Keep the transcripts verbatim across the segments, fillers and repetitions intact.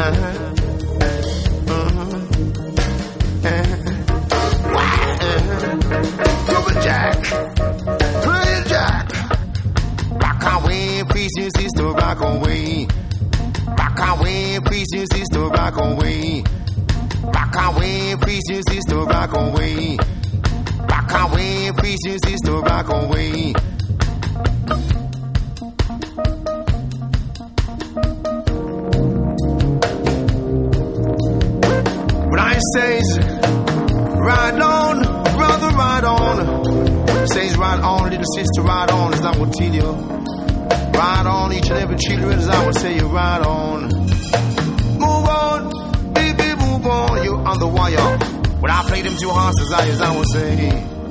Uh-huh. Uh-huh. Uh-huh. Super Jack. Play Jack. Rock away, peace and sister, rock away. Rock away, peace and sister, rock away. Rock away, peace and sister, rock away. Rock away, peace and sister, rock away. When I says, ride on, brother, ride on. Says, ride on, little sister, ride on, as I will tell you. Ride on, each and every children, as I will say, you ride on. Move on, baby, move on, you on the wire. When I play them two horses, I, as I will say.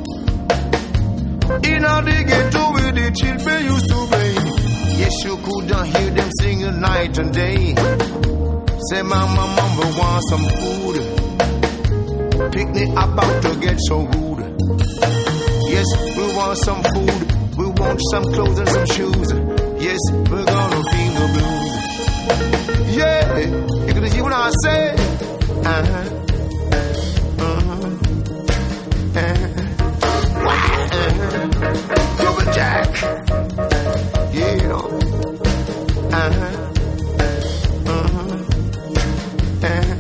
In how they get to where the children used to play. Yes, you couldn't hear them singing night and day. Say, mama, mama, want some food. Picnic about to get so good. Yes, we want some food. We want some clothes and some shoes. Yes, we're gonna feel the blues. Yeah, you gonna hear what I say? Uh-huh. Uh-huh. Uh-huh. Uh-huh. Super Jack. Yeah. Uh-huh. Uh-huh. Uh-huh.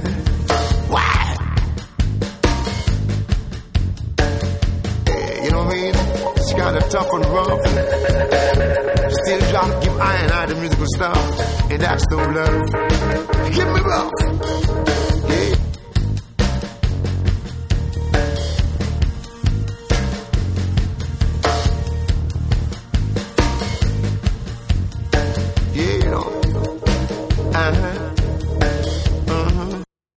You know what I mean? It's kinda tough and rough. Still trying to keep iron out the musical stuff. And that's no love.